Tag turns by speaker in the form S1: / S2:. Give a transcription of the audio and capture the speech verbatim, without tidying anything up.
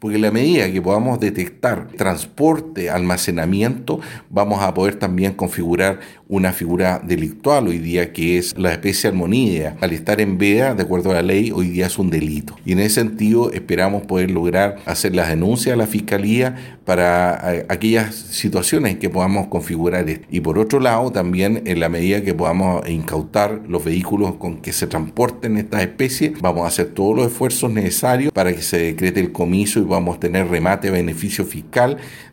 S1: Porque en la medida que podamos detectar transporte, almacenamiento, vamos a poder también configurar una figura delictual hoy día, que es la especie armonía. Al estar en veda, de acuerdo a la ley, hoy día es un delito. Y en ese sentido esperamos poder lograr hacer las denuncias a la Fiscalía para eh, aquellas situaciones en que podamos configurar esto. Y por otro lado, también en la medida que podamos incautar los vehículos con que se transporten estas especies, vamos a hacer todos los esfuerzos necesarios para que se decrete el comiso y podamos tener remate de beneficio fiscal